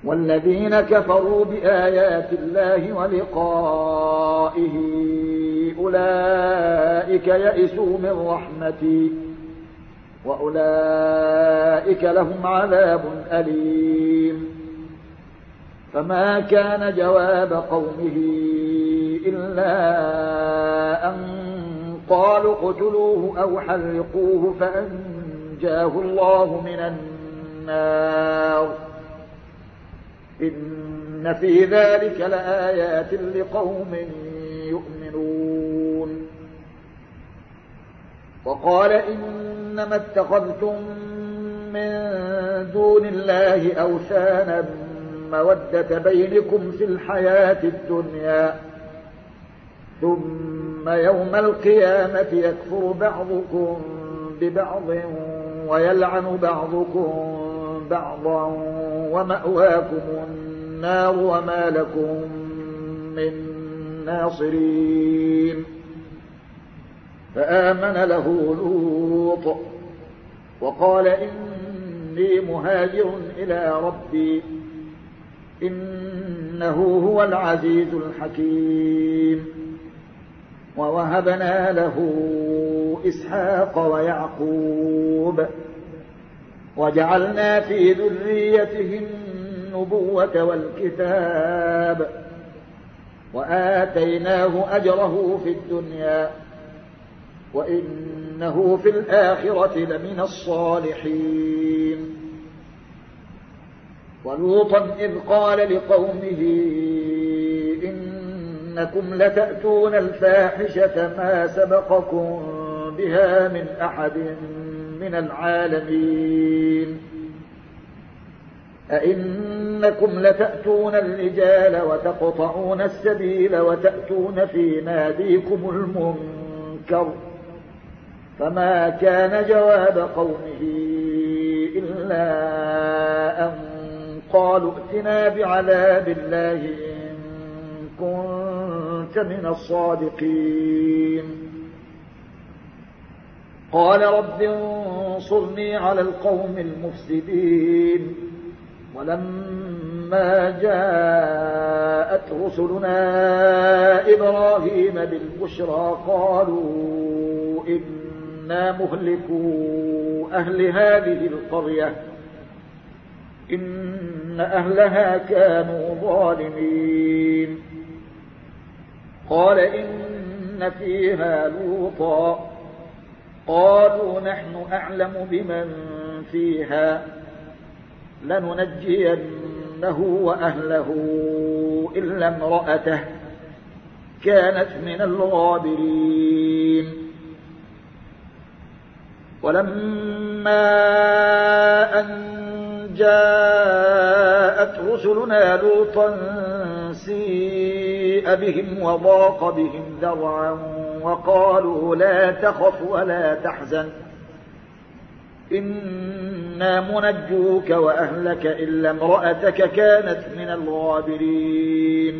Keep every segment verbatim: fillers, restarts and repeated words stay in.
والذين كفروا بآيات الله ولقائه أولئك يئسوا من رحمتي وأولئك لهم عذاب أليم. فما كان جواب قومه إلا أن قالوا اقتلوه أو حرقوه فأنجاه الله من النار. إن في ذلك لآيات لقوم يؤمنون. وقال إنما اتخذتم من دون الله أوثانا مودة بينكم في الحياة الدنيا ثم يوم القيامة يكفر بعضكم ببعض ويلعن بعضكم بعضا ومأواكم النار وما لكم من ناصرين. فآمن له لوط وقال إني مهاجر إلى ربي إنه هو العزيز الحكيم. ووهبنا له إسحاق ويعقوب وجعلنا في ذريته النبوة والكتاب وآتيناه أجره في الدنيا وإنه في الآخرة لمن الصالحين. ولوطا إذ قال لقومه إنكم لتأتون الفاحشة ما سبقكم بها من أحد من العالمين. أئنكم لتأتون الرجال وتقطعون السبيل وتأتون في ناديكم المنكر. فما كان جواب قومه إلا أن قالوا ائتنا بعذاب الله إن كنت من الصادقين. قال رب انصرني على القوم المفسدين. ولما جاءت رسلنا إبراهيم بالبشرى قالوا إنا مهلكو أهل هذه القرية إن أهلها كانوا ظالمين. قال إن فيها لوطا قالوا نحن أعلم بمن فيها لننجينه وأهله إلا امرأته كانت من الغابرين. ولما أن جاءت رسلنا لوطا سيء بهم وضاق بهم ذرعا وقالوا لا تخف ولا تحزن إنا منجوك وأهلك إلا امرأتك كانت من الغابرين.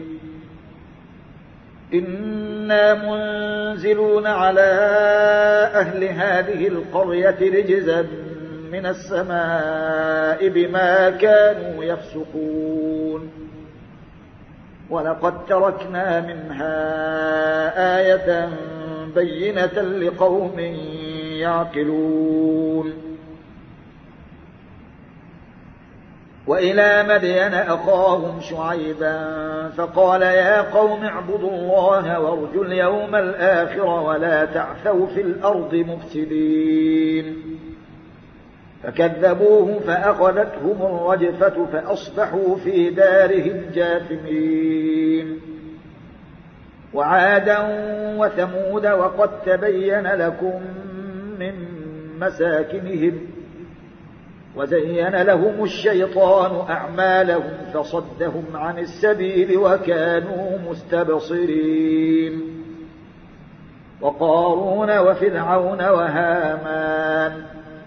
إنا منزلون على أهل هذه القرية رجزا من السماء بما كانوا يفسقون. ولقد تركنا منها آية بينة لقوم يعقلون. وإلى مدين أخاهم شعيبا فقال يا قوم اعبدوا الله وارجوا اليوم الآخر ولا تعثوا في الأرض مفسدين. فكذبوه فأخذتهم الرجفة فأصبحوا في دارهم جاثمين. وعادا وثمود وقد تبين لكم من مساكنهم وزين لهم الشيطان أعمالهم فصدهم عن السبيل وكانوا مستبصرين. وقارون وفرعون وهامان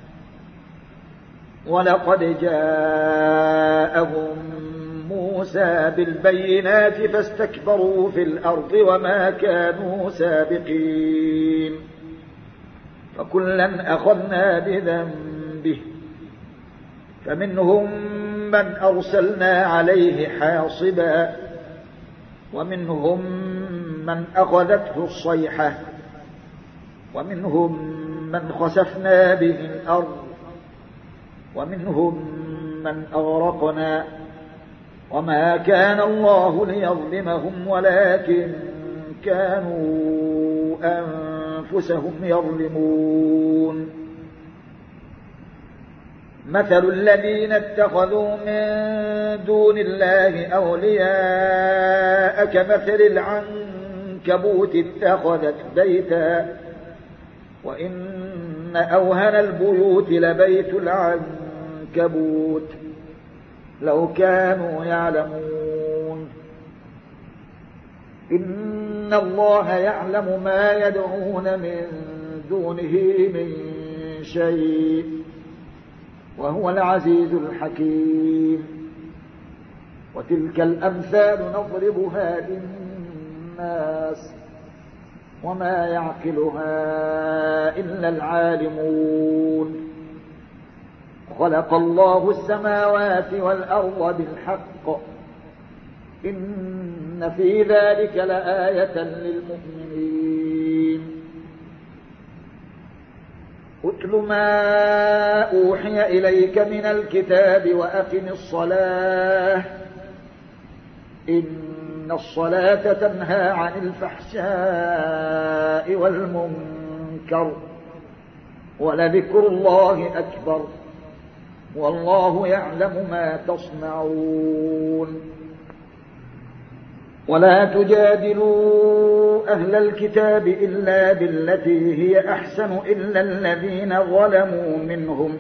ولقد جاءهم موسى بالبينات فاستكبروا في الأرض وما كانوا سابقين. فكلا أخذنا بذنبه فمنهم من أرسلنا عليه حاصبا ومنهم من أخذته الصيحة ومنهم من خسفنا به الأرض ومنهم من أغرقنا وما كان الله ليظلمهم ولكن كانوا أنفسهم يظلمون. مثل الذين اتخذوا من دون الله أولياء كمثل العنكبوت اتخذت بيتا وإن أوهن البيوت لبيت العنكبوت لو كانوا يعلمون. إن الله يعلم ما يدعون من دونه من شيء وهو العزيز الحكيم. وتلك الأمثال نضربها للناس وما يعقلها إلا العالمون. خلق الله السماوات والأرض بالحق إن في ذلك لآية للمؤمنين. أتل ما أوحي إليك من الكتاب وأقم الصلاة إن الصلاة تنهى عن الفحشاء والمنكر ولذكر الله أكبر والله يعلم ما تصنعون. ولا تجادلوا أهل الكتاب إلا بالتي هي أحسن إلا الذين ظلموا منهم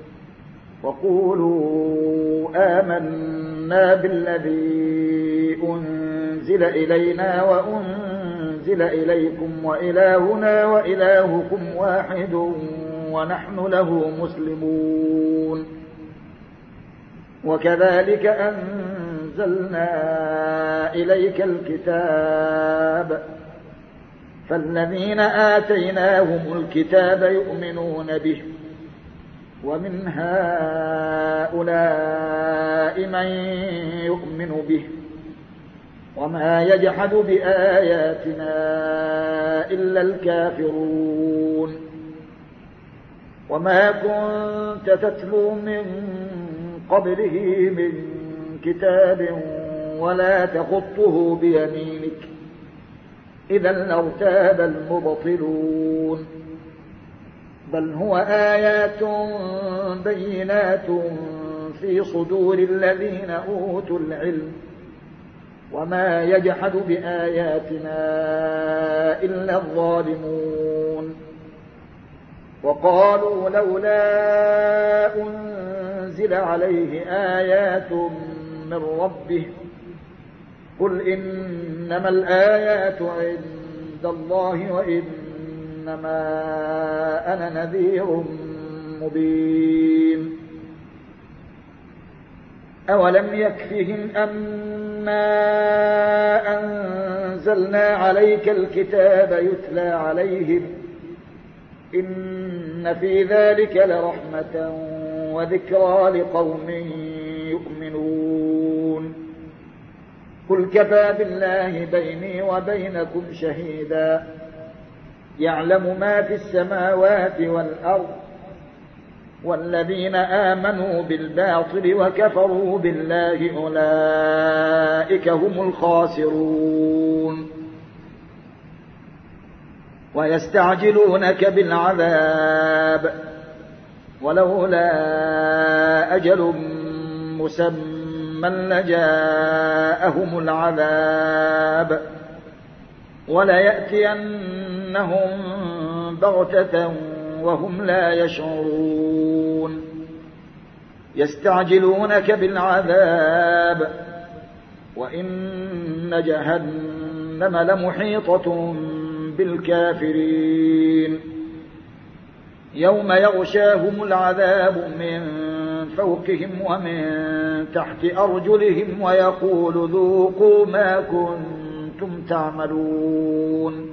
وقولوا آمنا بالذي أنزل إلينا وأنزل إليكم وإلهنا وإلهكم واحد ونحن له مسلمون. وكذلك أنزلنا إليك الكتاب فالذين آتيناهم الكتاب يؤمنون به ومن هؤلاء من يؤمن به وما يجحد بآياتنا إلا الكافرون. وما كنت تتلو من قبله من كتاب ولا تخطه بيمينك إذا لارتاب المبطلون. بل هو آيات بينات في صدور الذين أوتوا العلم وما يجحد بآياتنا إلا الظالمون. وقالوا لولا أنزل عليه آيات من ربه قل إنما الآيات عند الله وإنما أنا نذير مبين. أولم يكفهم أنا أنزلنا عليك الكتاب يتلى عليهم إن في ذلك لرحمة وذكرى لقوم يؤمنون. قل كفى بالله بيني وبينكم شهيدا يعلم ما في السماوات والأرض والذين آمنوا بالباطل وكفروا بالله أولئك هم الخاسرون. ويستعجلونك بالعذاب ولولا أجل مسمى لجاءهم العذاب وليأتينهم بغتة وهم لا يشعرون. يستعجلونك بالعذاب وإن جهنم لمحيطة بالكافرين. يوم يغشاهم العذاب من فوقهم ومن تحت أرجلهم ويقول ذوقوا ما كنتم تعملون.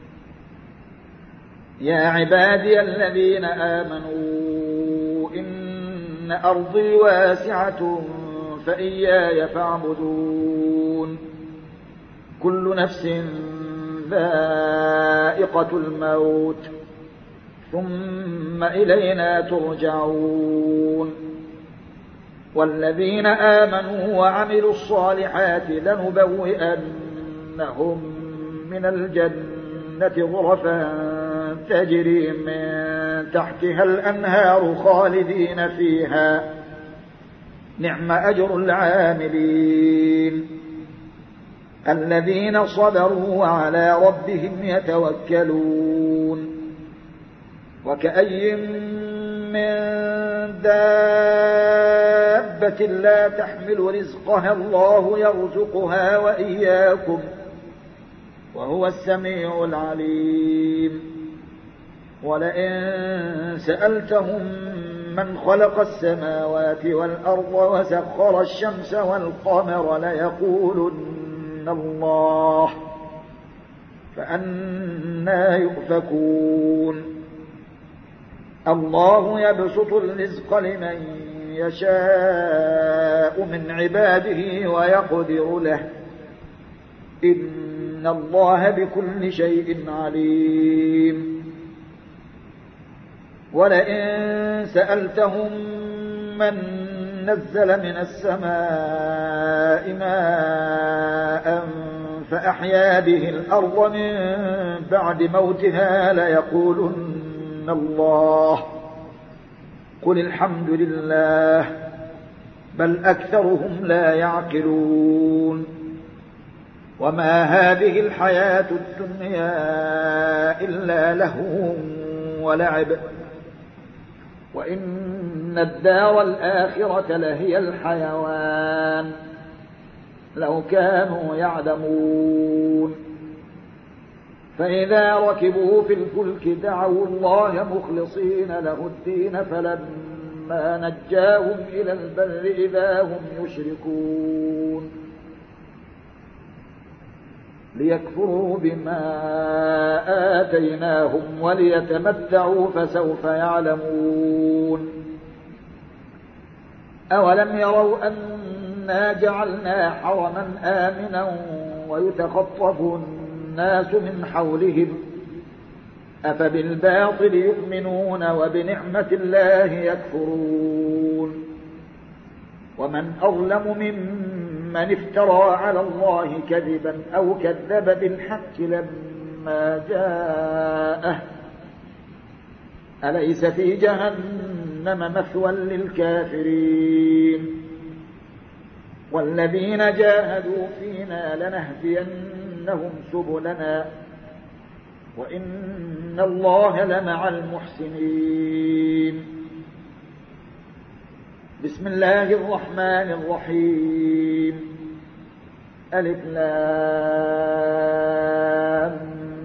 يا عبادي الذين آمنوا إن أرضي واسعة فإياي فاعبدون كل نفس ذائقة الموت ثم إلينا ترجعون والذين آمنوا وعملوا الصالحات لنبوئنهم من الجنة غرفا تجري من تحتها الأنهار خالدين فيها نعم أجر العاملين الذين صبروا وعلى ربهم يتوكلون وكأي من دابة لا تحمل رزقها الله يرزقها وإياكم وهو السميع العليم ولئن سألتهم من خلق السماوات والأرض وسخر الشمس والقمر ليقولن الله فأنى يؤفكون الله يبسط الرزق لمن يشاء من عباده ويقدر له إن الله بكل شيء عليم ولئن سألتهم من نزل من السماء ماء فأحيا به الأرض من بعد موتها ليقولن الله قل الحمد لله بل أكثرهم لا يعقلون وما هذه الحياة الدنيا إلا لهو ولعب وإن الدار الآخرة لهي الحيوان لو كانوا يعلمون فإذا ركبوا في الفلك دعوا الله مخلصين له الدين فلما نجاهم إلى البر إذا هم يشركون ليكفروا بما آتيناهم وليتمتعوا فسوف يعلمون أولم يروا أنا جعلنا حرما آمنا ويتخطف الناس من حولهم أفبالباطل يؤمنون وبنعمة الله يكفرون ومن أظلم ممن افترى على الله كذبا أو كذب بالحق لما جاءه أليس في جهنم مثوى للكافرين والذين جاهدوا فينا لنهدينهم سبلنا وإن الله لمع المحسنين بسم الله الرحمن الرحيم ألف لام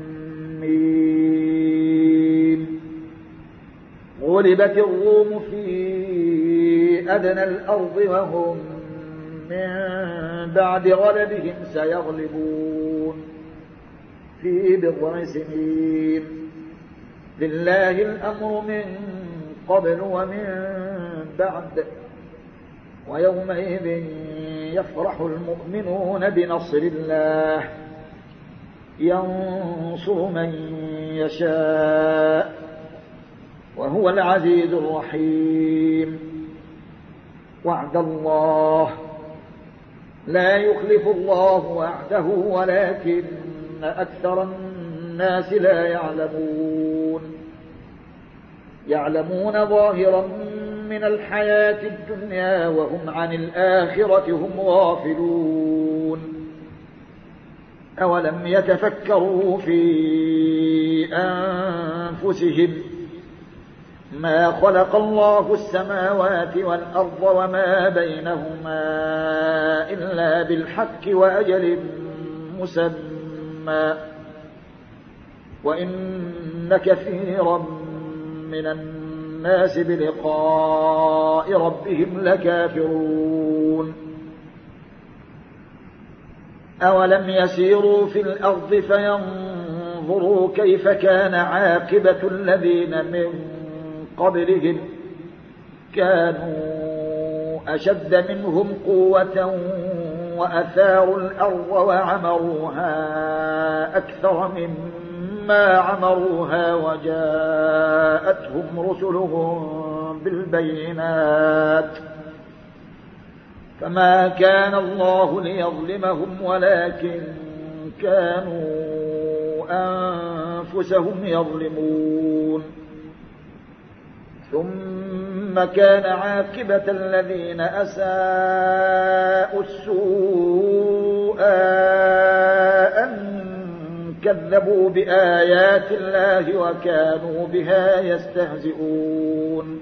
ميم غلبت الروم في أدنى الأرض وهم من بعد غلبهم سيغلبون في بضع سنين لله الأمر من قبل ومن بعد ويومئذ يفرح المؤمنون بنصر الله ينصر من يشاء وهو العزيز الرحيم وعد الله لا يخلف الله وعده ولكن أكثر الناس لا يعلمون يعلمون ظاهرا من الحياة الدنيا وهم عن الآخرة هم غافلون أولم يتفكروا في أنفسهم ما خلق الله السماوات والأرض وما بينهما إلا بالحق وأجل مسمى وإن كثيرا من الناس بلقاء ربهم لكافرون أولم يسيروا في الأرض فينظروا كيف كان عاقبة الذين من قبلهم كانوا أشد منهم قوة وأثاروا الأرض وعمروها أكثر مما عمروها وجاءتهم رسلهم بالبينات فما كان الله ليظلمهم ولكن كانوا أنفسهم يظلمون ثم كان عاقبة الذين أساءوا السوء أن كذبوا بآيات الله وكانوا بها يستهزئون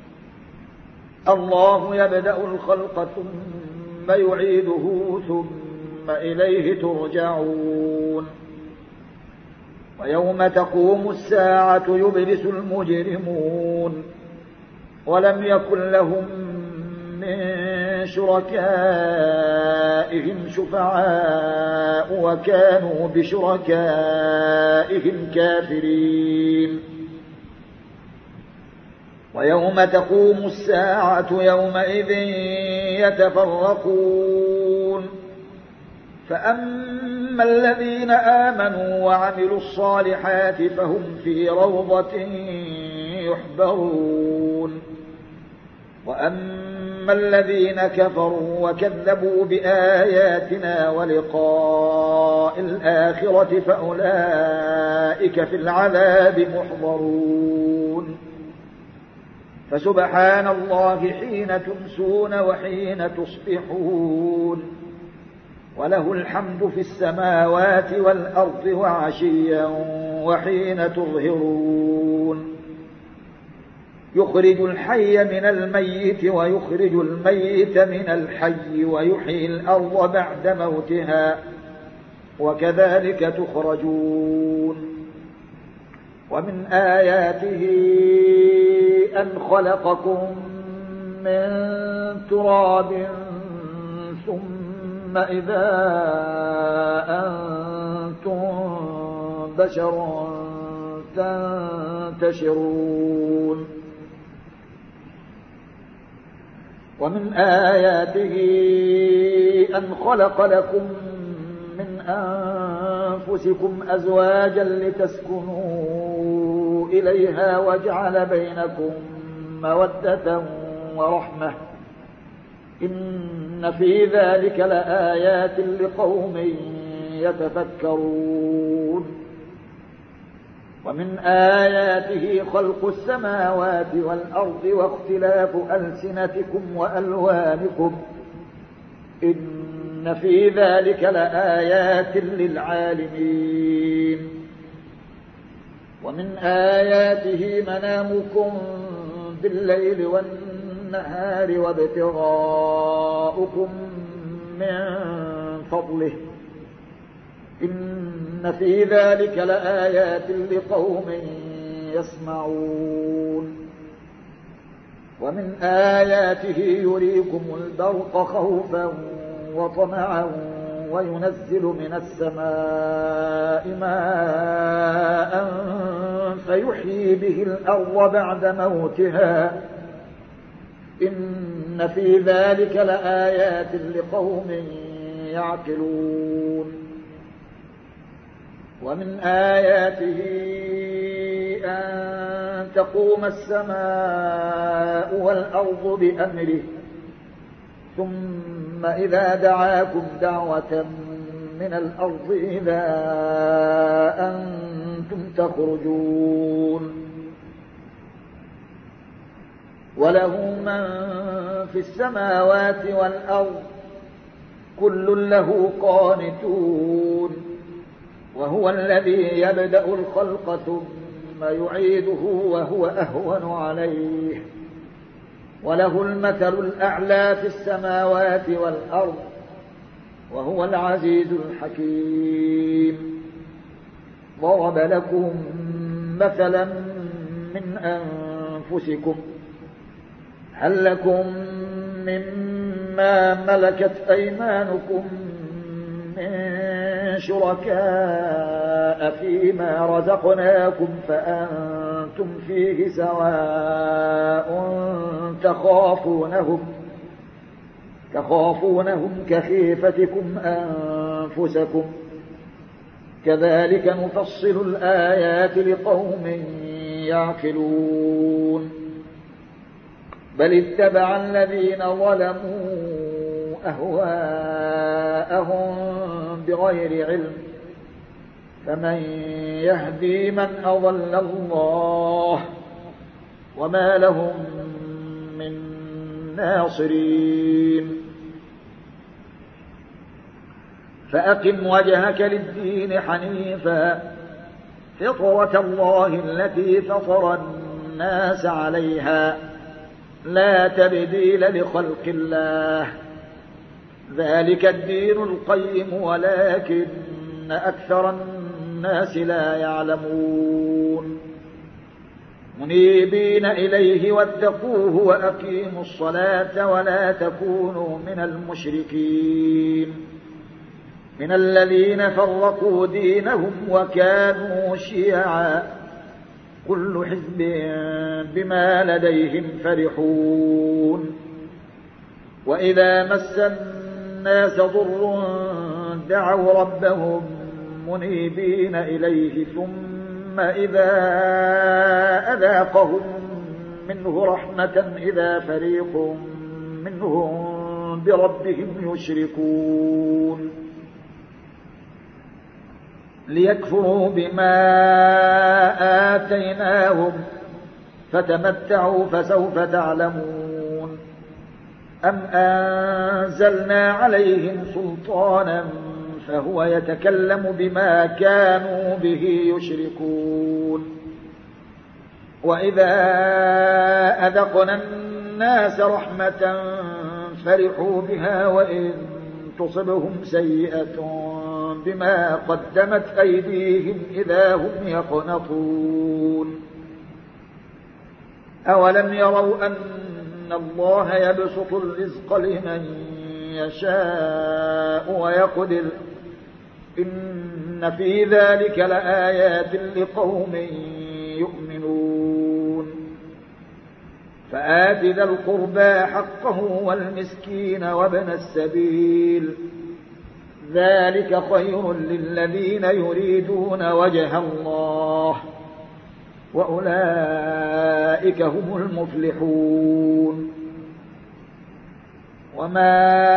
الله يبدأ الخلق ثم يعيده ثم إليه ترجعون ويوم تقوم الساعة يبلس المجرمون ولم يكن لهم من شركائهم شفعاء وكانوا بشركائهم كافرين ويوم تقوم الساعة يومئذ يتفرقون فأما الذين آمنوا وعملوا الصالحات فهم في روضة يحبرون وأما الذين كفروا وكذبوا بآياتنا ولقاء الآخرة فأولئك في العذاب محضرون فسبحان الله حين تمسون وحين تصبحون وله الحمد في السماوات والأرض وعشيا وحين تظهرون يخرج الحي من الميت ويخرج الميت من الحي ويحيي الأرض بعد موتها وكذلك تخرجون ومن آياته أن خلقكم من تراب ثم إذا أنتم بشر تنتشرون ومن آياته أن خلق لكم من أنفسكم أزواجا لتسكنوا إليها وجعل بينكم مودة ورحمة إن في ذلك لآيات لقوم يتفكرون ومن آياته خلق السماوات والأرض واختلاف ألسنتكم وألوانكم إن في ذلك لآيات للعالمين ومن آياته منامكم بالليل والنهار وابتغاؤكم من فضله إن في ذلك لآيات لقوم يسمعون ومن آياته يريكم البرق خوفا وطمعا وينزل من السماء ماء فيحيي به الأرض بعد موتها إن في ذلك لآيات لقوم يعقلون ومن آياته أن تقوم السماء والأرض بأمره ثم إذا دعاكم دعوة من الأرض إذا أنتم تخرجون وله من في السماوات والأرض كل له قانتون وهو الذي يبدأ الخلق ثم يعيده وهو أهون عليه وله المثل الأعلى في السماوات والأرض وهو العزيز الحكيم ضرب لكم مثلا من أنفسكم هل لكم مما ملكت أيمانكم من شركاء فيما رزقناكم فأنتم فيه سواء تخافونهم تخافونهم كخيفتكم أنفسكم كذلك نفصل الآيات لقوم يعقلون بل اتبع الذين ظلموا أهواءهم بغير علم فمن يهدي من أضل الله وما لهم من ناصرين فأقم وجهك للدين حنيفا فطرة الله التي فطر الناس عليها لا تبديل لخلق الله ذلك الدين القيم ولكن أكثر الناس لا يعلمون منيبين إليه واتقوه وأقيموا الصلاة ولا تكونوا من المشركين من الذين فرقوا دينهم وكانوا شيعا كل حزب بما لديهم فرحون وإذا مس الناس ضر دعوا ربهم منيبين إليه ثم إذا أذاقهم منه رحمة إذا فريق منهم بربهم يشركون ليكفروا بما آتيناهم فتمتعوا فسوف تعلمون أم أنزلنا عليهم سلطانا فهو يتكلم بما كانوا به يشركون وإذا أذقنا الناس رحمة فرحوا بها وإن تصبهم سيئة بما قدمت أيديهم إذا هم يقنطون أولم يروا أن الله يبسط الرزق لمن يشاء ويقدر إن في ذلك لآيات لقوم يؤمنون فآت ذا القربى حقه والمسكين وابن السبيل ذلك خير للذين يريدون وجه الله وأولئك هم المفلحون وما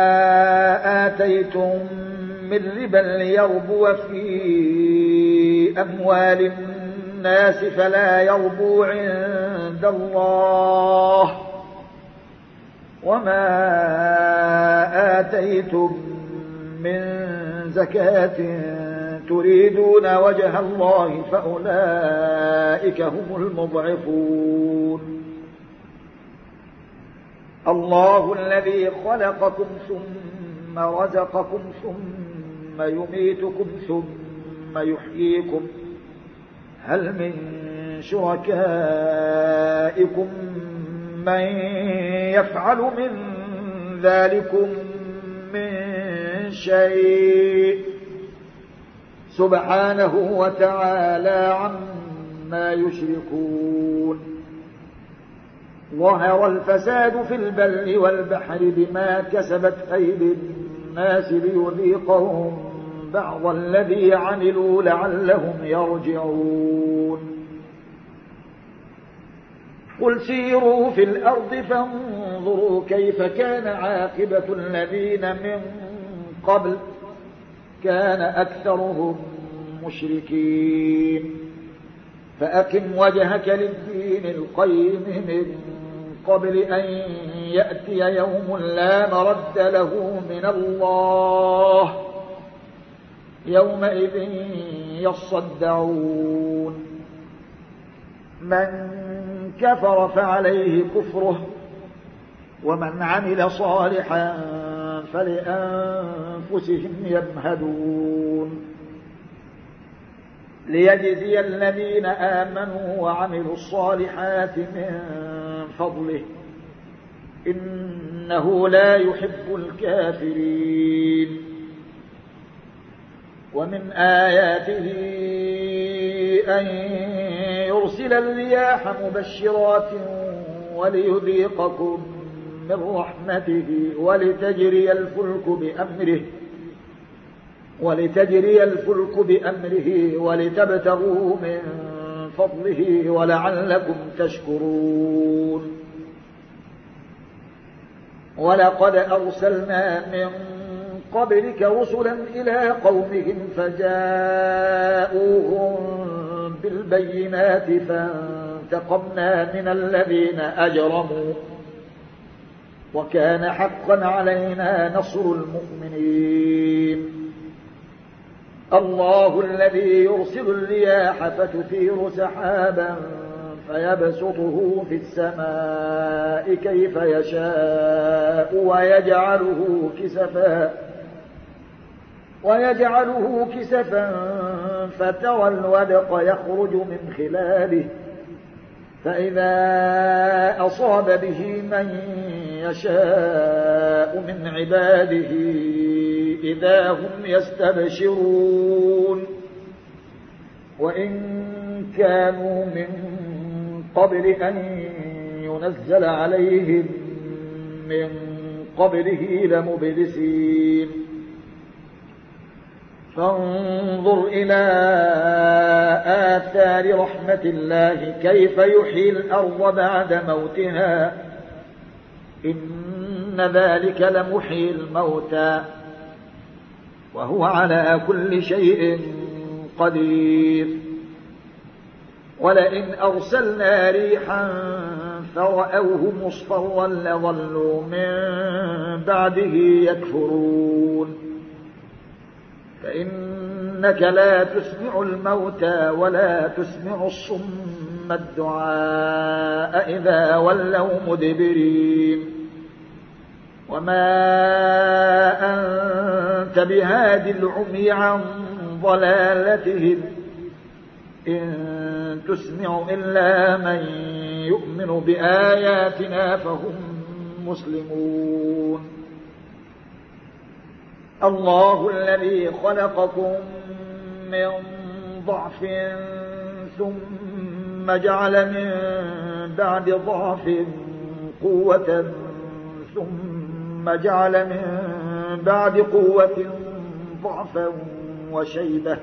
آتيتم من ربا ليربو في أموال الناس فلا يربو عند الله وما آتيتم من زكاة تريدون وجه الله فأولئك هم المضعفون الله الذي خلقكم ثم رزقكم ثم يميتكم ثم يحييكم هل من شركائكم من يفعل من ذلكم من شيء سبحانه وتعالى عما يشركون ظهر الفساد في البر والبحر بما كسبت أيدي الناس ليذيقهم بعض الذي عملوا لعلهم يرجعون قل سيروا في الأرض فانظروا كيف كان عاقبة الذين من قبل كان أكثرهم مشركين فأقم وجهك للدين القيم من قبل أن يأتي يوم لا مرد له من الله يومئذ يصدعون من كفر فعليه كفره ومن عمل صالحا فلأنفسهم يمهدون ليجزي الذين آمنوا وعملوا الصالحات من فضله إنه لا يحب الكافرين ومن آياته أن يرسل الرياح مبشرات وليذيقكم من رحمته ولتجري الفلك بأمره ولتجري الفلك بأمره ولتبتغوا من فضله ولعلكم تشكرون. ولقد أرسلنا من قبلك رسلا إلى قومهم فجاءوهم بالبينات فانتقمنا من الذين أجرموا وكان حقا علينا نصر المؤمنين. الله الذي يرسل الرياح فتثير سحابا فيبسطه في السماء كيف يشاء ويجعله كسفا ويجعله كسفا فترى الودق يخرج من خلاله فإذا أصاب به من يشاء من عباده إذا هم يستبشرون. وإن كانوا من قبل أن ينزل عليهم من قبله لمبلسين. فانظر إلى آثار رحمة الله كيف يحيي الأرض بعد موتها إن ذلك لمحيي الموتى وهو على كل شيء قدير. ولئن أرسلنا ريحا فرأوه مصفرا لظلوا من بعده يكفرون. فإنك لا تسمع الموتى ولا تسمع الصم الدعاء إذا ولوا مدبرين. وما أنت بهاد العمي عن ضلالتهم إن تسمع إلا من يؤمن بآياتنا فهم مسلمون. الله الذي خلقكم من ضعف ثم جعل من بعد ضعف قوة ثم جعل من بعد قوة ضعفا وشيبة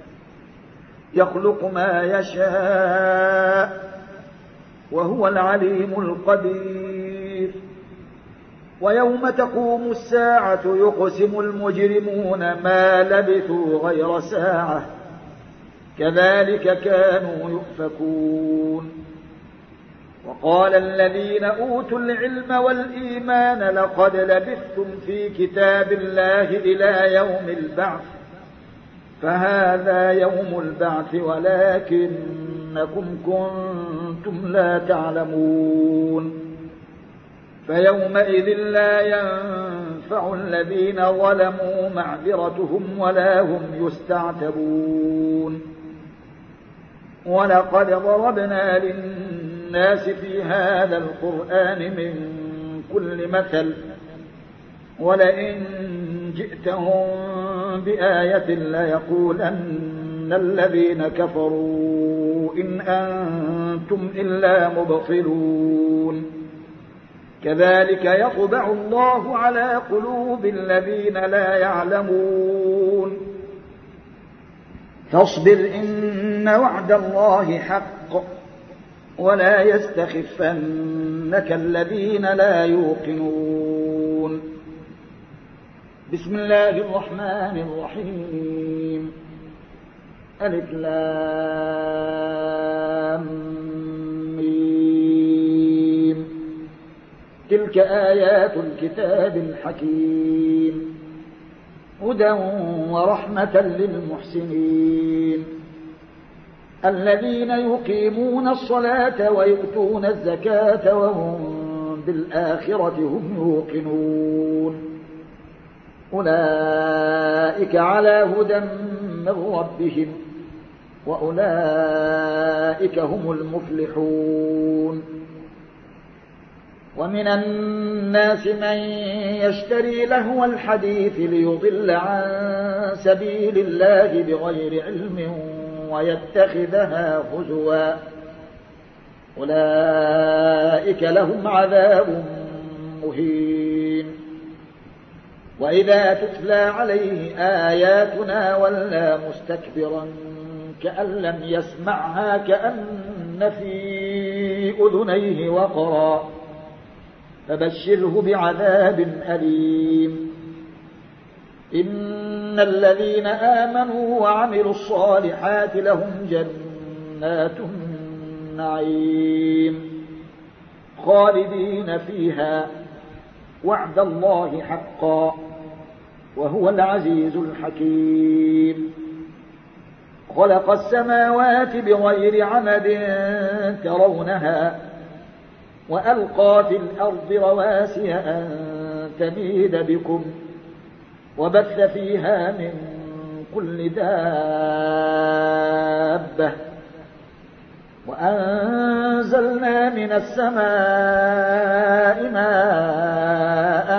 يخلق ما يشاء وهو العليم القدير. ويوم تقوم الساعة يقسم المجرمون ما لبثوا غير ساعة كذلك كانوا يؤفكون. وقال الذين أوتوا العلم والإيمان لقد لبثتم في كتاب الله إلى يوم البعث فهذا يوم البعث ولكنكم كنتم لا تعلمون. فيومئذ لا ينفع الذين ظلموا معذرتهم ولا هم يستعتبون. ولقد ضربنا للناس في هذا القرآن من كل مثل ولئن جئتهم بآية ليقولن الذين كفروا إن أنتم إلا مبطلون. كذلك يطبع الله على قلوب الذين لا يعلمون. فاصبر إن وعد الله حق ولا يستخفنك الذين لا يوقنون. بسم الله الرحمن الرحيم. ألف لام ميم. تلك آيات الكتاب الحكيم هدى ورحمة للمحسنين الذين يقيمون الصلاة ويؤتون الزكاة وهم بالآخرة هم يوقنون. أولئك على هدى من ربهم وأولئك هم المفلحون. ومن الناس من يشتري لهو الحديث ليضل عن سبيل الله بغير علم ويتخذها هزوا أولئك لهم عذاب مهين. وإذا تتلى عليه آياتنا ولى مستكبرا كأن لم يسمعها كأن في أذنيه وقرا فبشره بعذاب أليم. إن الذين آمنوا وعملوا الصالحات لهم جنات النعيم خالدين فيها وعد الله حقا وهو العزيز الحكيم. خلق السماوات بغير عمد ترونها وألقى في الأرض رواسي أن تميد بكم وبث فيها من كل دابة وأنزلنا من السماء ماء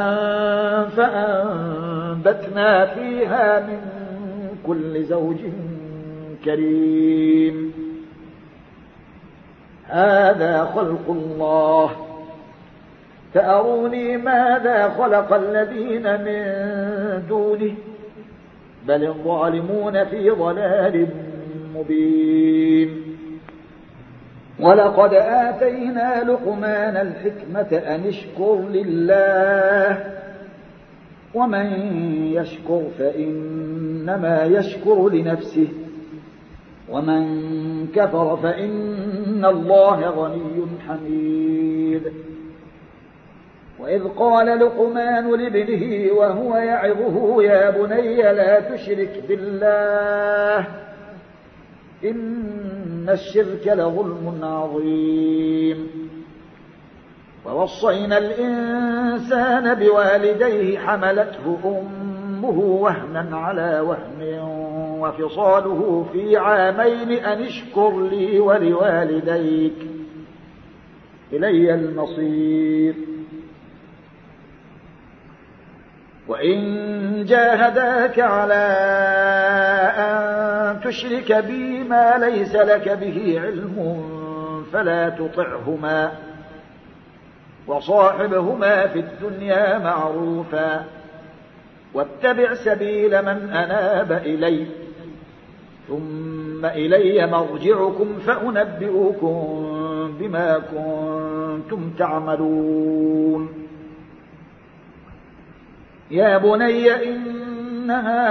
فأنبتنا فيها من كل زوج كريم. هذا خلق الله فأروني ماذا خلق الذين من دونه بل الظالمون في ضلال مبين. ولقد آتينا لقمان الحكمة أن اشكر لله ومن يشكر فإنما يشكر لنفسه ومن كفر فإن الله غني حميد. وإذ قال لقمان لابنه وهو يعظه يا بني لا تشرك بالله إن الشرك لظلم عظيم. ووصينا الإنسان بوالديه حملته أمه وهنا على وهن وفصاله في عامين أن اشكر لي ولوالديك إلي المصير. وإن جاهداك على أن تشرك بي ما ليس لك به علم فلا تطعهما وصاحبهما في الدنيا معروفا واتبع سبيل من أناب إلي ثم إلي مرجعكم فأنبئكم بما كنتم تعملون. يا بني إنها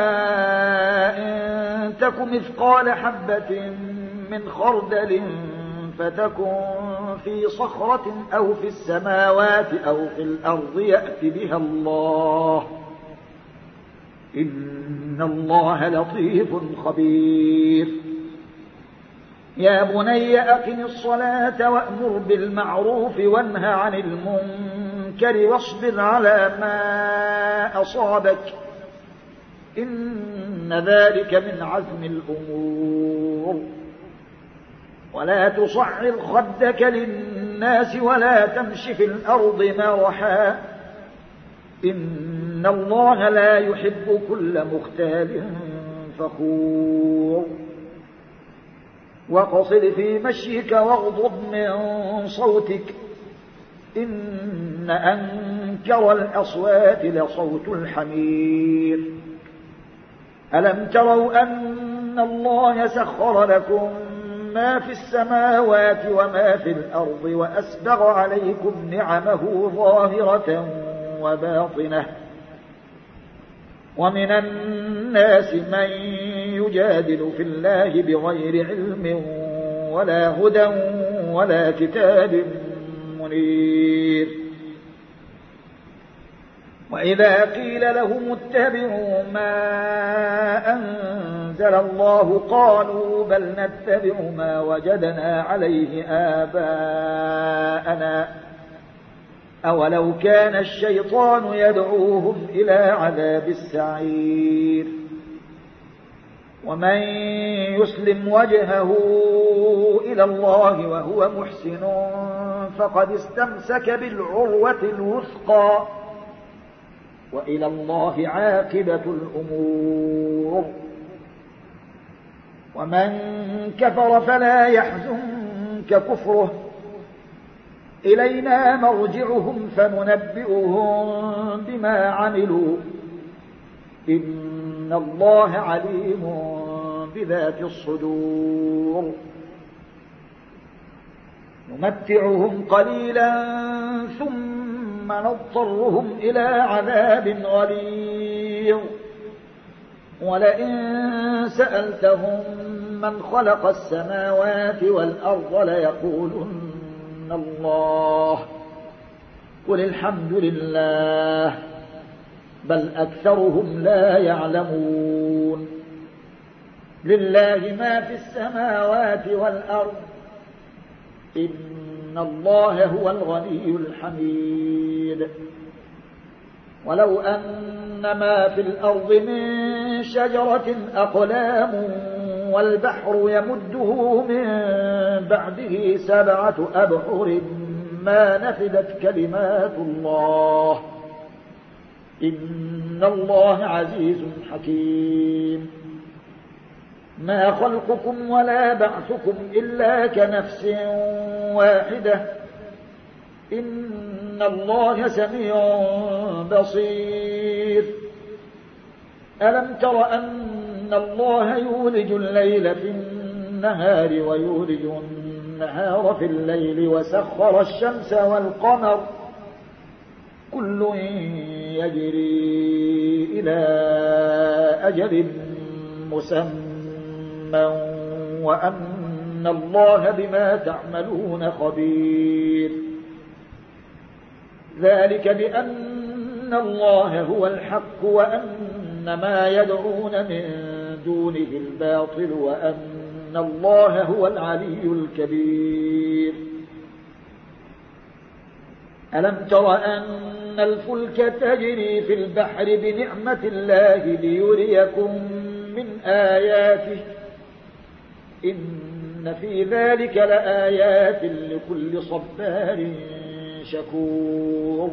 إن تك مثقال حبة من خردل فتكن في صخرة أو في السماوات أو في الأرض يأت بها الله إن الله لطيف خبير. يا بني أقم الصلاة وأمر بالمعروف وانه عن المنكر واصبر على ما أصابك إن ذلك من عزم الأمور. ولا تصعر خدك للناس ولا تمش في الأرض مرحا إن الله لا يحب كل مختال فخور. واقصد في مشيك واغضض من صوتك إن أنكر الأصوات لصوت الحمير. ألم تروا أن الله سخر لكم ما في السماوات وما في الأرض وأسبغ عليكم نعمه ظاهرة وباطنة ومن الناس من يجادل في الله بغير علم ولا هدى ولا كتاب منير. وإذا قيل لهم اتبعوا ما أنزل الله قالوا بل نتبع ما وجدنا عليه آباءنا أولو كان الشيطان يدعوهم إلى عذاب السعير. ومن يسلم وجهه إلى الله وهو محسن فقد استمسك بالعروة الوثقى وإلى الله عاقبة الأمور. ومن كفر فلا يحزنك كفره إلينا مرجعهم فننبئهم بما عملوا إن الله عليم بذات الصدور نمتعهم قليلا ثم نضطرهم إلى عذاب غليظ ولئن سألتهم من خلق السماوات والأرض ليقولن الله قل الحمد لله بل أكثرهم لا يعلمون لله ما في السماوات والأرض إن الله هو الغني الحميد ولو أن ما في الأرض من شجرة أقلام والبحر يمده من بعده سبعة أبحر ما نفدت كلمات الله إن الله عزيز حكيم ما خلقكم ولا بعثكم إلا كنفس واحدة إن الله سميع بصير ألم تر أن الله يولج الليل في النهار ويولج النهار في الليل وسخر الشمس والقمر كل يجري إلى أجل مسمى وأن الله بما تعملون خبير ذلك بأن الله هو الحق وأن ما يدعون من دونه الباطل وأن الله هو العلي الكبير ألم تر أن الفلك تجري في البحر بنعمة الله ليريكم من آياته إن في ذلك لآيات لكل صبار شكور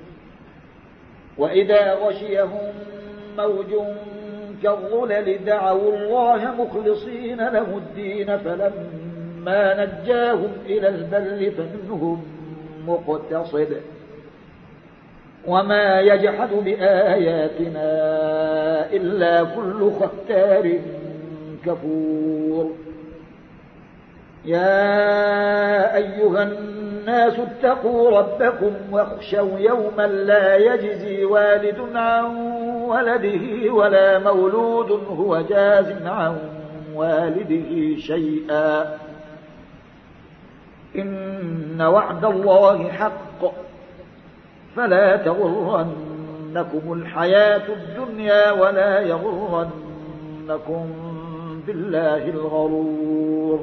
وإذا غشيهم موج كالظلل دعوا الله مخلصين له الدين فلما نجاهم إلى البر فمنهم مقتصد وما يجحد بآياتنا إلا كل ختار كفور يا أيها الناس اتقوا ربكم واخشوا يوما لا يجزي والد عن ولده ولا مولود هو جاز عن والده شيئا إن وعد الله حق فلا تغرنكم الحياة الدنيا ولا يغرنكم بالله الغرور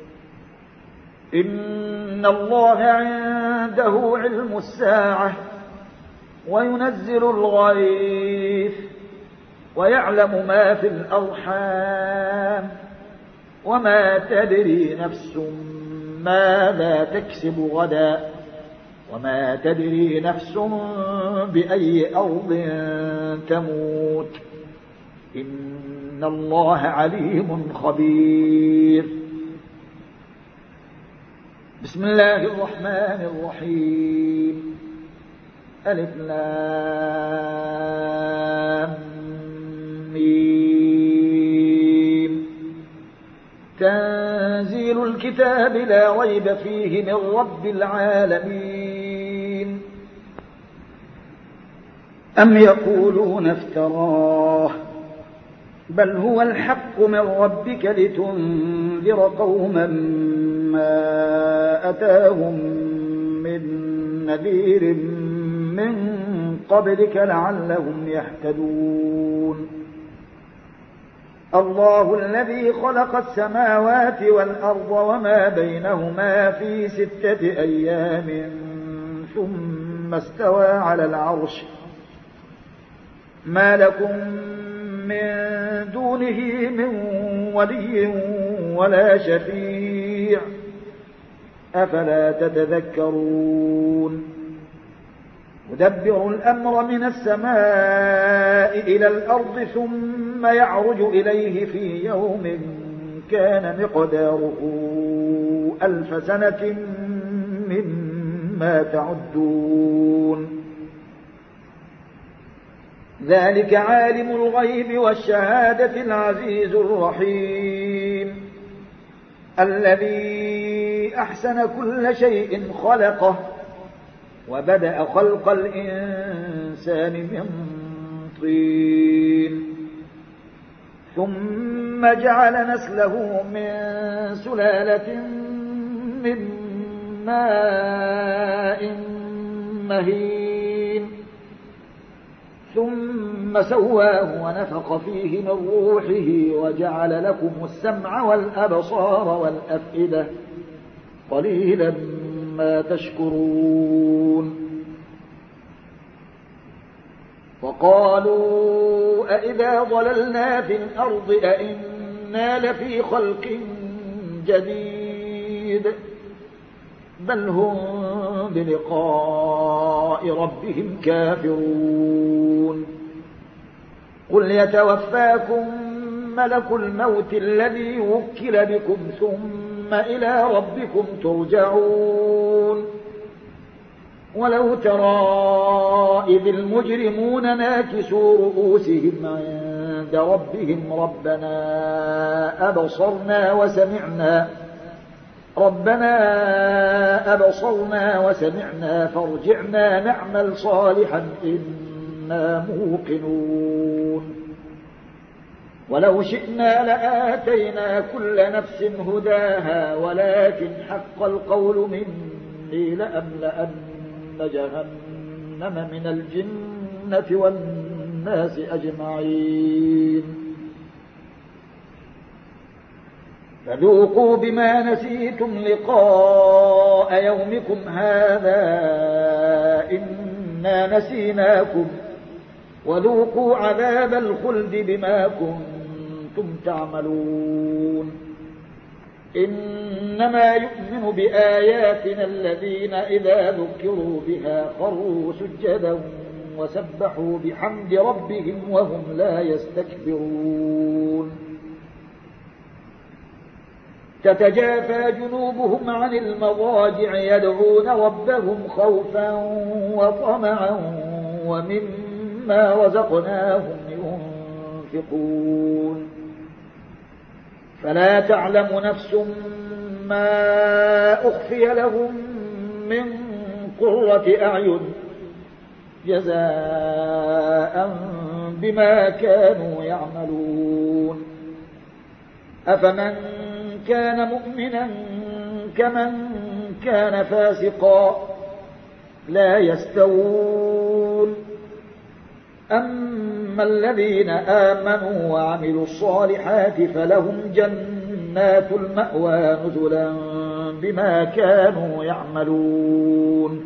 إن الله عنده علم الساعة وينزل الغيث ويعلم ما في الأرحام وما تدري نفس ماذا تكسب غدا وما تدري نفس بأي أرض تموت إن الله عليم خبير بسم الله الرحمن الرحيم ألف لام ميم تنزيل الكتاب لا ريب فيه من رب العالمين أم يقولون افتراه بل هو الحق من ربك لتنذر قوما ما أتاهم من نذير من قبلك لعلهم يهتدون الله الذي خلق السماوات والأرض وما بينهما في ستة أيام ثم استوى على العرش ما لكم من دونه من ولي ولا شفيع أفلا تتذكرون يدبر الأمر من السماء إلى الأرض ثم يعرج إليه في يوم كان مقداره ألف سنة مما ما تعدون ذلك عالم الغيب والشهادة العزيز الرحيم الذي أحسن كل شيء خلقه وبدأ خلق الإنسان من طين ثم جعل نسله من سلالة من ماء مهين ثم سواه ونفخ فيه من روحه وجعل لكم السمع والأبصار والأفئدة قليلا ما تشكرون وقالوا أئذا ضللنا في الأرض أئنا لفي خلق جديد بل هم بلقاء ربهم كافرون قل يتوفاكم ملك الموت الذي وكل بكم ثم إلى ربكم ترجعون ولو ترى إذ المجرمون ناكسوا رؤوسهم عند ربهم ربنا أبصرنا وسمعنا ربنا أبصرنا وسمعنا فارجعنا نعمل صالحا إنا موقنون ولو شئنا لآتينا كل نفس هداها ولكن حق القول مني لأملأن جهنم من الجنة والناس أجمعين فذوقوا بما نسيتم لقاء يومكم هذا إنا نسيناكم وذوقوا عذاب الخلد بما كنتم تعملون إنما يؤمن بآياتنا الذين إذا ذكروا بها خروا سجدا وسبحوا بحمد ربهم وهم لا يستكبرون تتجافى جنوبهم عن المضاجع يدعون ربهم خوفا وطمعا ومما رزقناهم ينفقون فلا تعلم نفس ما أخفي لهم من قرة أعين جزاء بما كانوا يعملون أفمن كان مؤمنا كمن كان فاسقا لا يستوون أما الذين آمنوا وعملوا الصالحات فلهم جنات المأوى نزلا بما كانوا يعملون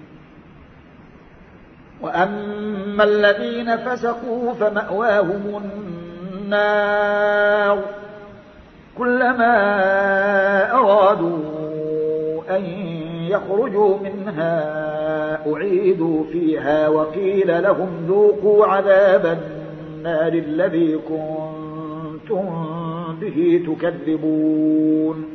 وأما الذين فسقوا فمأواهم النار كلما أرادوا أن يخرجوا منها أعيدوا فيها وقيل لهم ذوقوا عذاب النار الذي كنتم به تكذبون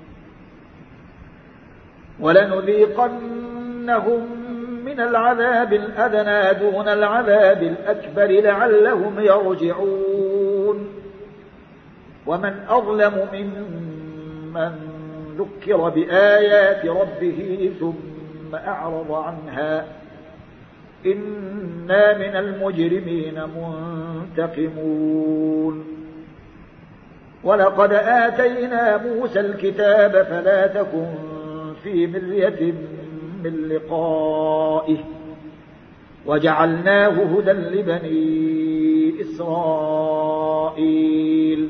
ولنذيقنهم من العذاب الأدنى دون العذاب الأكبر لعلهم يرجعون ومن أظلم ممن ذكر بآيات ربه ثم أعرض عنها إنا من المجرمين منتقمون ولقد آتينا موسى الكتاب فلا تكن في مرية من لقائه وجعلناه هدى لبني إسرائيل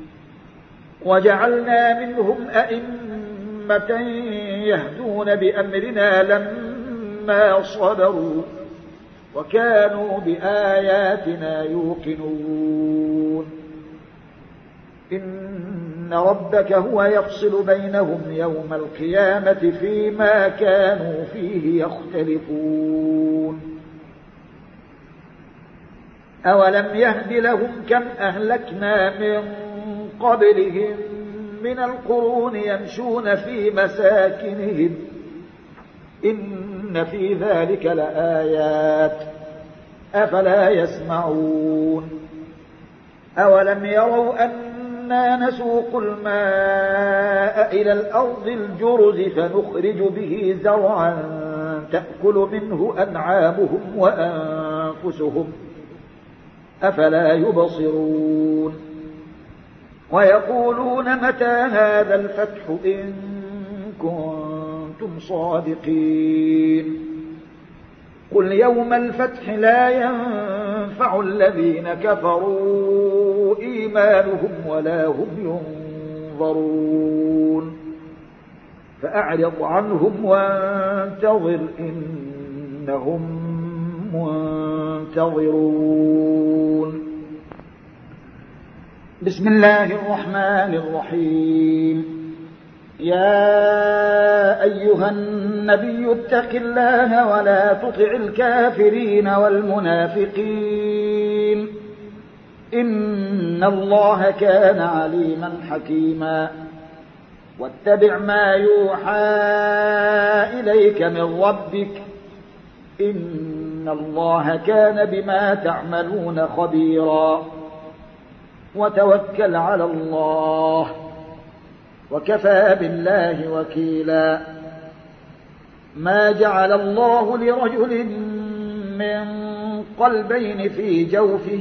وجعلنا منهم أئمة يهدون بأمرنا لما صبروا وكانوا بآياتنا يوقنون إن ربك هو يفصل بينهم يوم القيامة فيما كانوا فيه يختلفون أولم يهد لهم كم أهلكنا من قبلهم من القرون يمشون في مساكنهم إن في ذلك لآيات أفلا يسمعون أولم يروا أنا نسوق الماء إلى الأرض الجرز فنخرج به زرعا تأكل منه أنعامهم وأنفسهم أفلا يبصرون ويقولون متى هذا الفتح إن كنتم صادقين قل يوم الفتح لا ينفع الذين كفروا إيمانهم ولا هم ينظرون فأعرض عنهم وانتظر إنهم منتظرون بسم الله الرحمن الرحيم يا أيها النبي اتق الله ولا تطع الكافرين والمنافقين إن الله كان عليما حكيما واتبع ما يوحى إليك من ربك إن الله كان بما تعملون خبيرا وتوكل على الله وكفى بالله وكيلا ما جعل الله لرجل من قلبين في جوفه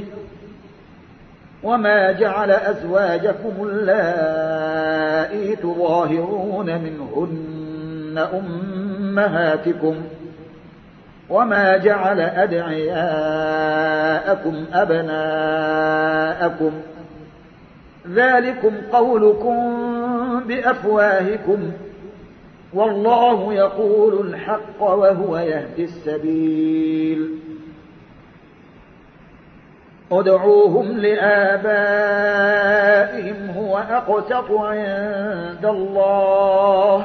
وما جعل أزواجكم اللائي تظاهرون منهن أمهاتكم وما جعل أدعياءكم أبناءكم ذلكم قولكم بأفواهكم والله يقول الحق وهو يهدي السبيل ادعوهم لآبائهم هو أقسط عند الله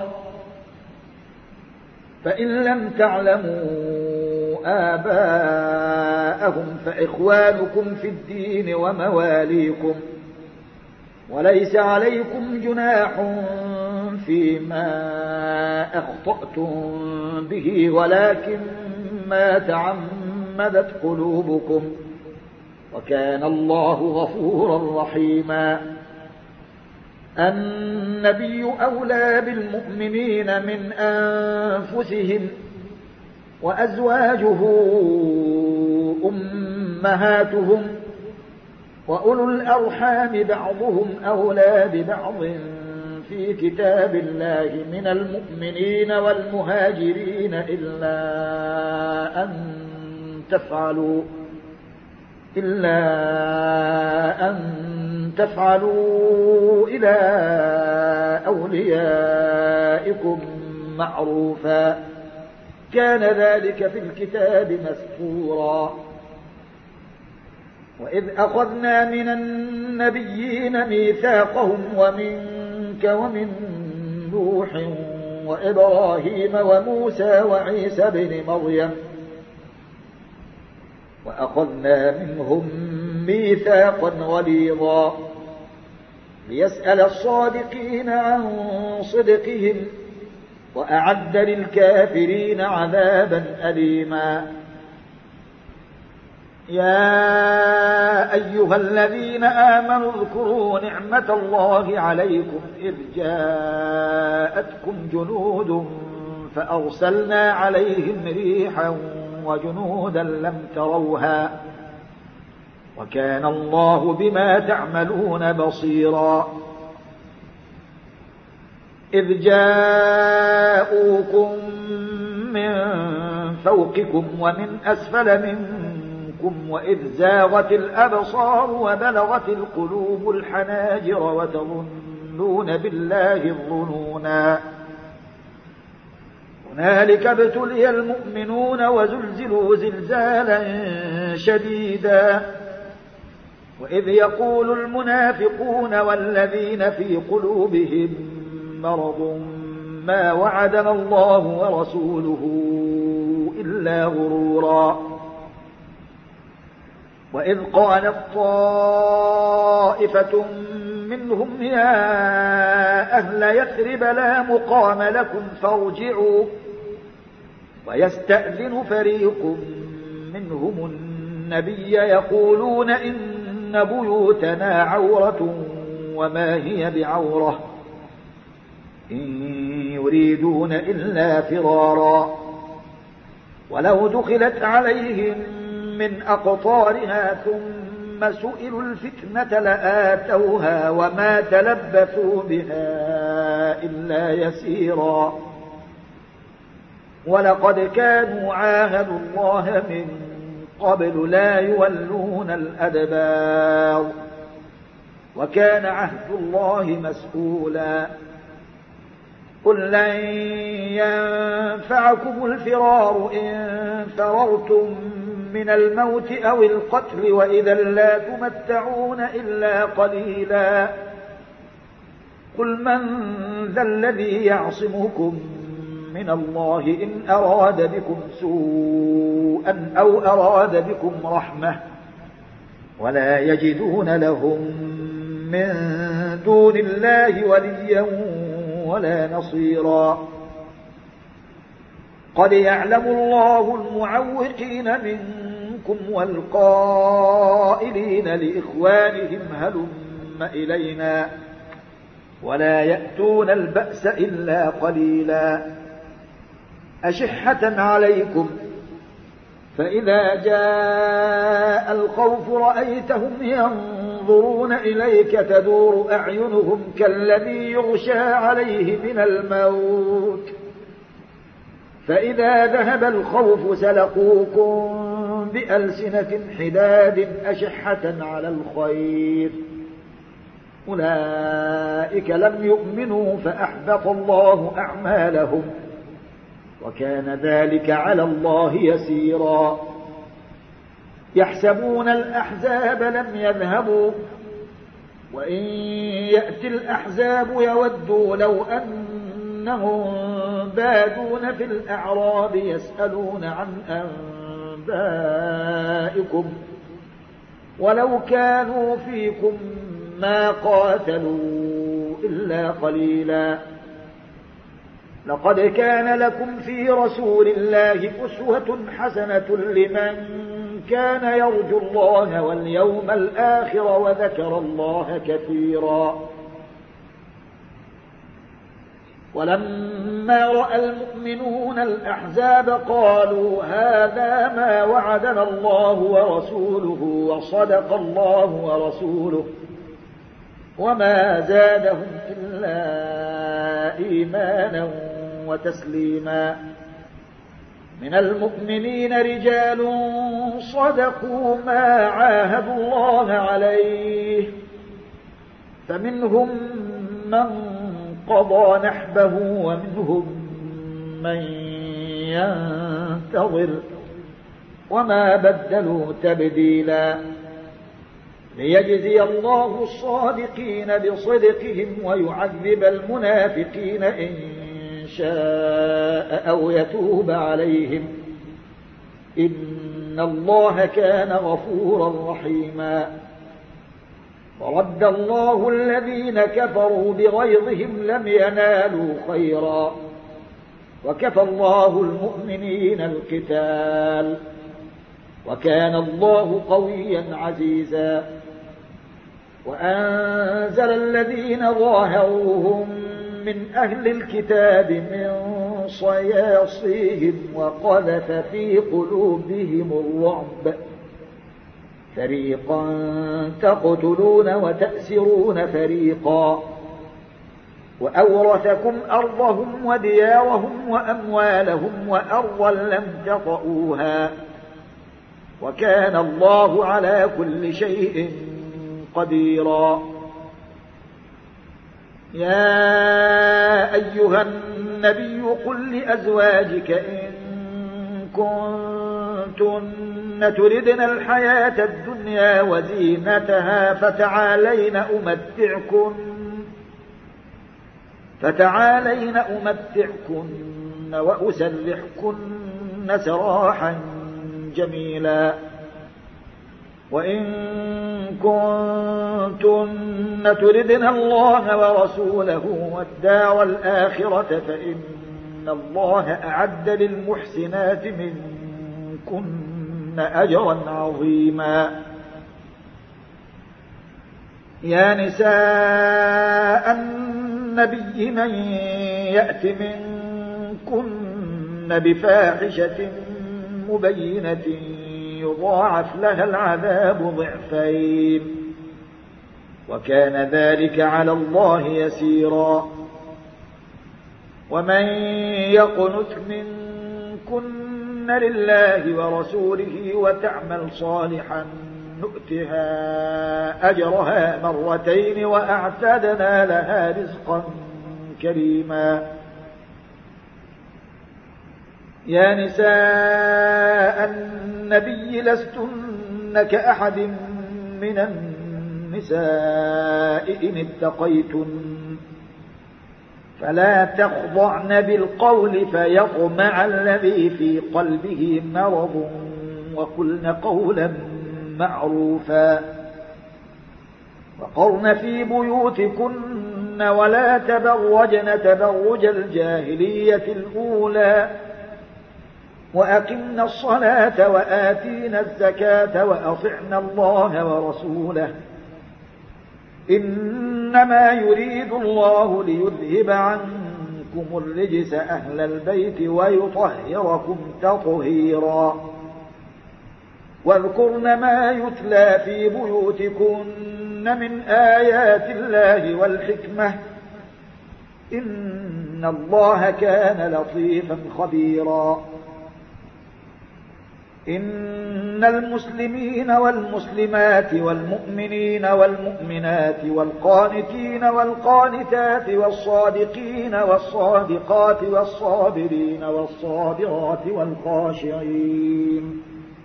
فإن لم تعلموا آباءهم فإخوانكم في الدين ومواليكم وليس عليكم جناح فيما أخطأتم به ولكن ما تعمدت قلوبكم وكان الله غفورا رحيما النبي أولى بالمؤمنين من أنفسهم وأزواجه أمهاتهم وأولو الأرحام بعضهم أولى ببعض في كتاب الله من المؤمنين والمهاجرين إلا أن تفعلوا إلا أن تفعلوا إلى أوليائكم معروفا كان ذلك في الكتاب مسطورا وإذ أخذنا من النبيين ميثاقهم ومنك ومن نوح وإبراهيم وموسى وعيسى بن مريم وأخذنا منهم ميثاقا غليظا ليسأل الصادقين عن صدقهم وأعد للكافرين عذابا أليما يا أيها الذين آمنوا اذكروا نعمة الله عليكم إذ جاءتكم جنود فأرسلنا عليهم ريحا وجنودا لم تروها وكان الله بما تعملون بصيرا إذ جاءوكم من فوقكم ومن أسفل منكم وإذ زاغت الأبصار وبلغت القلوب الحناجر وتظنون بالله الظنونا هنالك ابتلي المؤمنون وزلزلوا زلزالا شديدا وإذ يقول المنافقون والذين في قلوبهم مرض ما وعدنا الله ورسوله إلا غرورا وإذ قالت طائفة منهم يا أهل يثرب لا مقام لكم فارجعوا ويستأذن فريق منهم النبي يقولون إن بيوتنا عورة وما هي بعورة إن يريدون إلا فرارا ولو دخلت عليهم من أقطارها ثم سئلوا الفتنة لآتوها وما تلبثوا بها إلا يسيرا ولقد كانوا عاهدوا الله من قبل لا يولون الأدبار وكان عهد الله مسؤولا قل لن ينفعكم الفرار إن فررتم من الموت أو القتل وإذا لا تمتعون إلا قليلا قل من ذا الذي يعصمكم من الله إن أراد بكم سوءا أو أراد بكم رحمة ولا يجدون لهم من دون الله وليا ولا نصيرا قد يعلم الله المعوقين منكم والقائلين لإخوانهم هلم إلينا ولا يأتون البأس إلا قليلا أشحة عليكم فإذا جاء الخوف رأيتهم ينظرون إليك تدور أعينهم كالذي يغشى عليه من الموت فإذا ذهب الخوف سلقوكم بألسنة حداد أشحة على الخير أولئك لم يؤمنوا فأحبط الله أعمالهم وكان ذلك على الله يسيرا يحسبون الأحزاب لم يذهبوا وإن يأتي الأحزاب يودوا لو أنهم بادون في الأعراب يسألون عن أنبائكم ولو كانوا فيكم ما قاتلوا إلا قليلا لقد كان لكم في رسول الله أسوة حسنة لمن كان يرجو الله واليوم الآخر وذكر الله كثيرا ولما رأى المؤمنون الأحزاب قالوا هذا ما وعدنا الله ورسوله وصدق الله ورسوله وما زادهم إلا إيمانا وتسليما من المؤمنين رجال صدقوا ما عاهدوا الله عليه فمنهم من قضى نحبه ومنهم من ينتظر وما بدلوا تبديلا ليجزي الله الصادقين بصدقهم ويعذب المنافقين إن شاء أو يتوب عليهم إن الله كان غفورا رحيما ورد الله الذين كفروا بغيظهم لم ينالوا خيرا وكفى الله المؤمنين القتال وكان الله قويا عزيزا وأنزل الذين ظاهروهم من أهل الكتاب من صياصيهم وقذف في قلوبهم الرعب فريقا تقتلون وتأسرون فريقا وأورثكم أرضهم وديارهم وأموالهم وأرضا لم تطئوها وكان الله على كل شيء قديرا يا أيها النبي قل لأزواجك إن كنتن تردن الحياة الدنيا وزينتها فتعالين أمتعكن فتعالين أمتعكن وأسرحكن سراحا جميلا وإن كنتن تردن الله ورسوله والدار الآخرة فإن الله أعد للمحسنات منكن أجرا عظيما. يا نساء النبي من يأت منكن بفاحشة مبينة يضاعف لها العذاب ضعفين وكان ذلك على الله يسيرا. ومن يقنت منكن لله ورسوله وتعمل صالحا نؤتها أجرها مرتين وأعتدنا لها رزقا كريما. يا نساء النبي لستن كأحد من النساء إن اتقيتن فلا تخضعن بالقول فيطمع الذي في قلبه مرض وقلن قولا معروفا. وقرن في بيوتكن ولا تبرجن تبرج الجاهلية الأولى وأقمنا الصلاة وآتينا الزكاة وأطعنا الله ورسوله إنما يريد الله ليذهب عنكم الرجس أهل البيت ويطهركم تطهيرا. واذكرن ما يتلى في بيوتكن من آيات الله والحكمة إن الله كان لطيفا خبيرا. إن المسلمين والمسلمات والمؤمنين والمؤمنات والقانتين والقانتات والصادقين والصادقات والصابرين والصابرات والخاشعين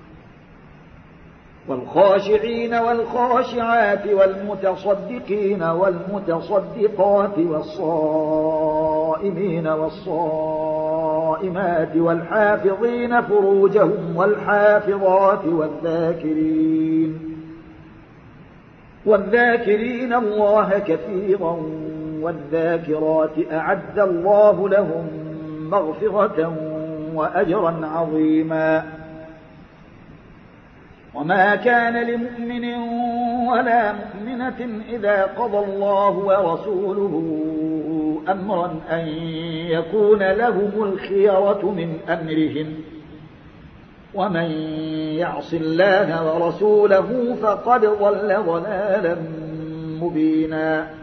والخاشعين والخاشعات والمتصدقين والمتصدقات والصائمين والصائمات والحافظين فروجهم والحافظات والذاكرين والذاكرين الله كثيرا والذاكرات أعد الله لهم مغفرة وأجرا عظيما. وما كان لمؤمن ولا مؤمنة إذا قضى الله ورسوله أمرا أن يكون لهم الخيرة من أمرهم ومن يعص الله ورسوله فقد ضل ضلالا مبينا.